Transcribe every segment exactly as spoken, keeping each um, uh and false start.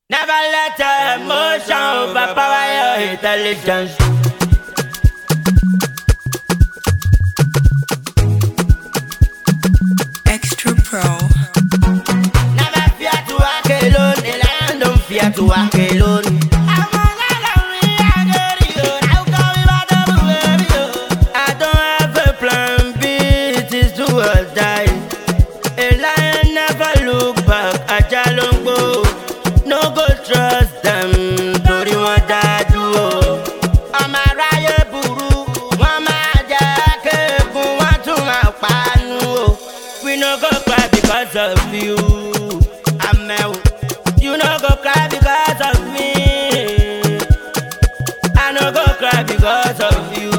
Never let your emotion overpower your intelligence. Extra Pro. Never fear to walk alone, the lion don't fear to walk alone. I don't have a plan B, it is do or die. A lion never look back, ajá ló ń gbó. No go trust them, torí wọ́n dájú o. Ọmọ aráyé burú, wọ́n máa jẹ́ kéègùn, wọ́n tún máa panu o. We no go cry because of you, amẹ́ o. You no go cry because of me, I no go cry because of you.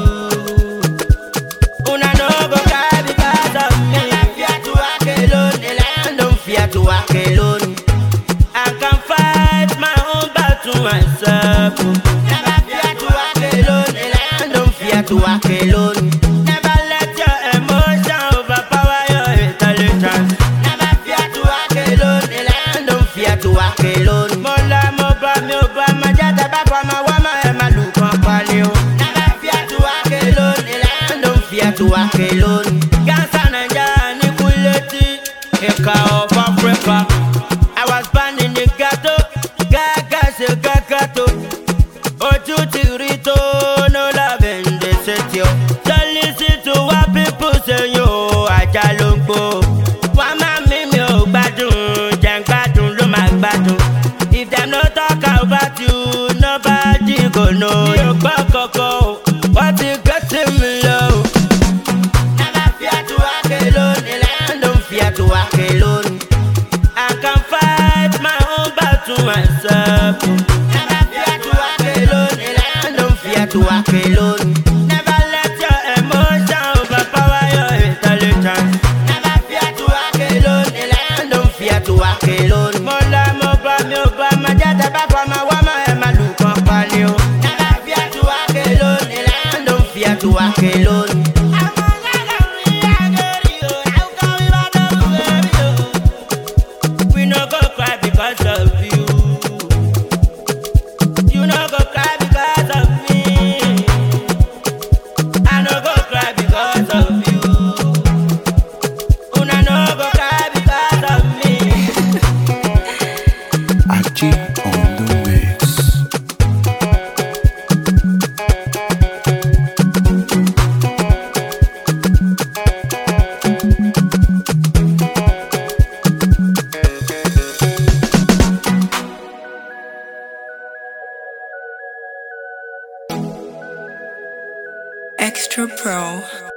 Una no go cry because of me. Never fear to walk alone, the lion don't fear to walk alone. I can fight my own battle myself. Never fear to walk alone, the lion don't fear to walk alone. Never let your emotion overpower your intelligence. Never fear to walk alone, the lion don't fear to walk alone. Mola mo ba mi o ba ma jata ba pa ma wa ma e ma lu kan pali o. Never fear to walk alone, the lion don't fear to walk alone. Gansa Naija ni kuleti, Eka of Africa. I was born in the ghetto, gaga se gagato. Ojú ti rí tó, no love in the city. Don't listen to what people say, yo, ajá ló ń gbó. Wọ́n máa mí mi ò gbádùn, jẹ́ ń gbádùn ló máa gbádùn. If dem no talk about you, nobody go know. Mi ò gbọ́ kankan o, wọ́n ti gẹ́tì mi lọ o. Never fear to walk alone, the lion don't fear to walk alone. I can fight my own battle myself. Never fear to walk alone, the lion don't fear to walk alone. Never let your emotion overpower your intelligence. Never fear to walk alone, the lion don't fear to walk alone. Mola mo ba mi o ba ma jata ba pa ma wa ma e ma lu kan pali o. Never fear to walk alone, the lion don't fear to walk alone. We no go cry because of you. You no go cry because of me. I no go cry because of you. Una no go cry because of me. Aji on the mix. Extra Pro.